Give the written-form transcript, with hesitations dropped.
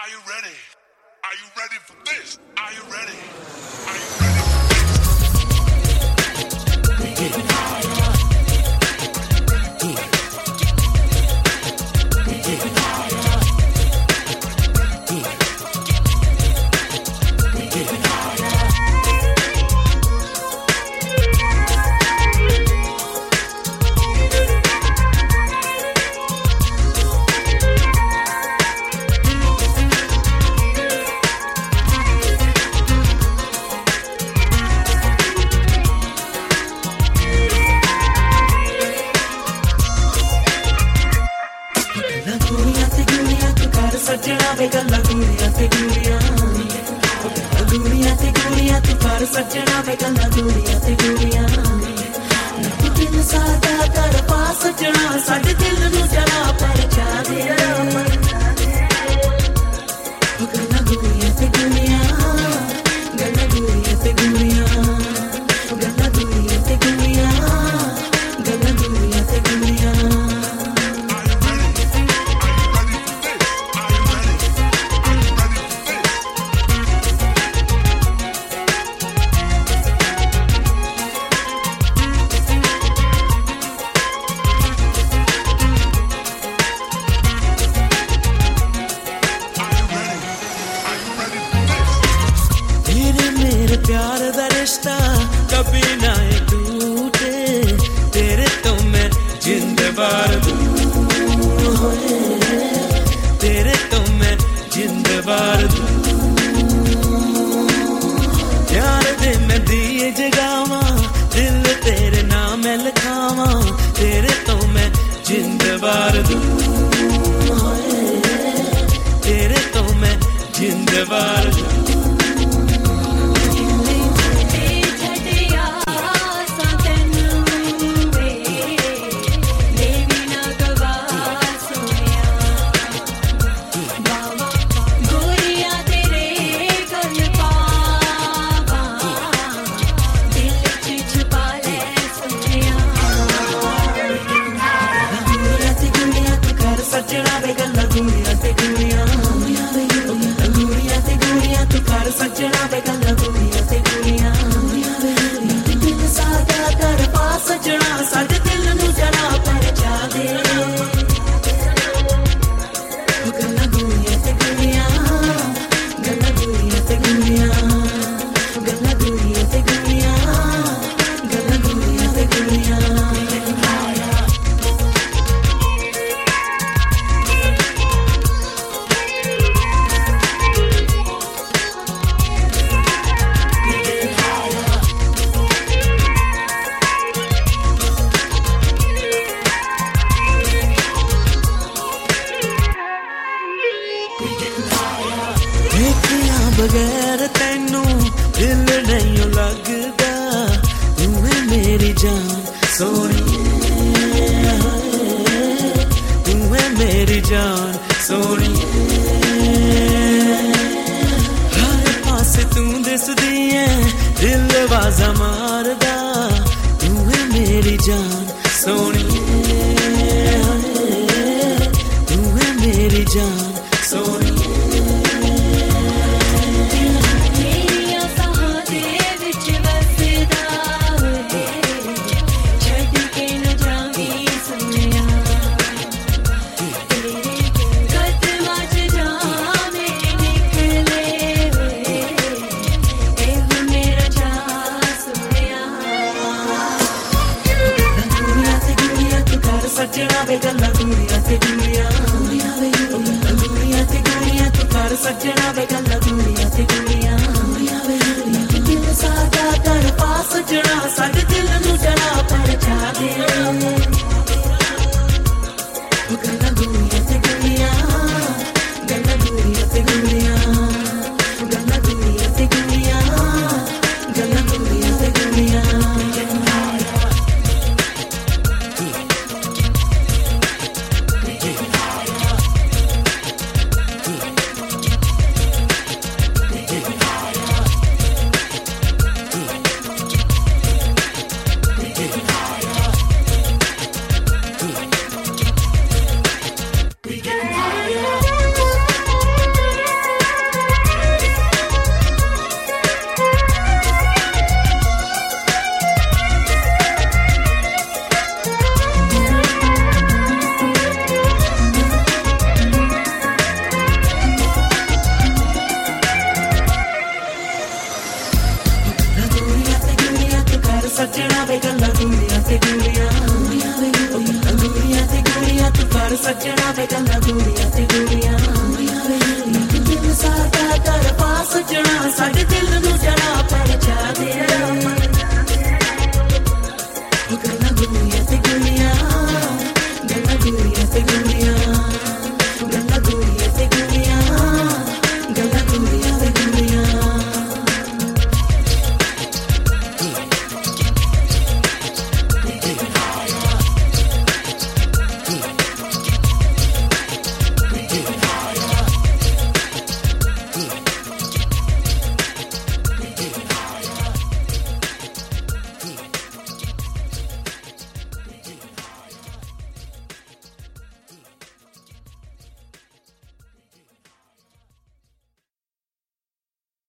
Are you ready? Are you ready for this? Are you ready? Are you ready for this? We getting higher. We getting higher. We getting higher. सजना वे गल्ला गुड़िया ते गुड़िया तू कर सजना वे गल्ला गुड़िया ते गुड़िया तू दिल सादा कर पा सजना साडे दिल नू जला पर जा दे गल्ला गुड़िया ते गुड़िया गल्ला गुड़िया ते गुड़िया गल्ला गुड़िया ते गुड़िया गल्ला गुड़िया ते गुड़िया प्यार दा रिश्ता कभी ना टूटे तेरे तो मैं जिंद बार दूं तेरे तो मैं जिंद बार दूं प्यार दे मैं दिए जगावा दिल तेरे नाम लिखावा तेरे तो मैं जिंद बार दूं तेरे तो मैं जिंद बार दूं सजना वे गल्ला गुड़िया ते गुड़िया तू कर सजना वे गल्ला गुड़िया ते गुड़िया दिल सादा कर पा सजना साडे दिल नू जला पर जा दे गल्ला गुड़िया ते गुड़िया गल्ला गुड़िया ते गुड़िया गल्ला गुड़िया ते गुड़िया गल्ला गुड़िया ते गुड़िया बगैर तैनू दिल नहीं लगदा तू है मेरी जान सोनिए तू है मेरी जान सोनिए हर पासे तू दिसदी है दिल आवाज़ा मारदा तू है मेरी जान सोनिए तू है मेरी जान सोनिए सजना वे गल्ला गुड़िया ते गुड़िया तू कर सजना वे